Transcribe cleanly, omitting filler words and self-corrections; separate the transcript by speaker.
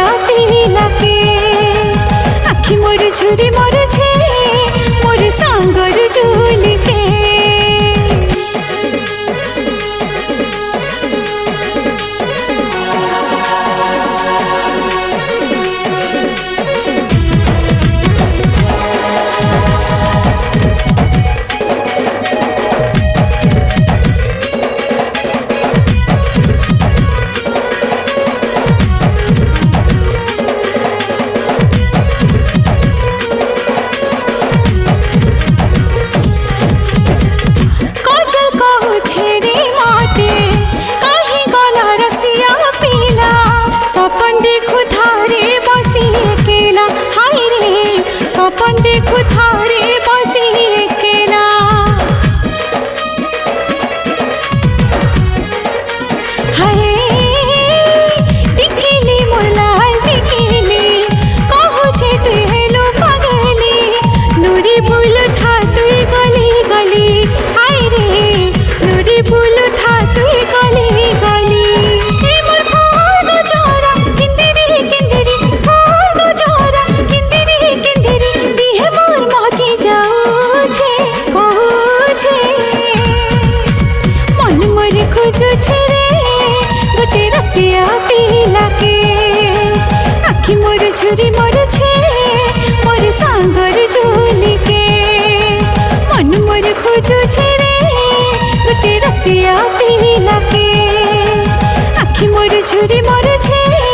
Speaker 1: पीला के आखि मोर झुरी मोर छे मोर सांगर झूल के सपन देखो थारे बसी अकेला हाय रे सपन देखो थारे बसी अकेला हाय टिकिली मोर लाल टिकिली कहू छे तू हेलो पगली नूरी फूल था तू गली गली हाय रे नूरी फूल था तू गली गली गोटे रसिया पीला के आखि मोर झुरी मोर छे मोर सांगर झूल के मन मोर खोजु छे रे गोटे रसिया पीला के आखि मोर झुरी मोर छे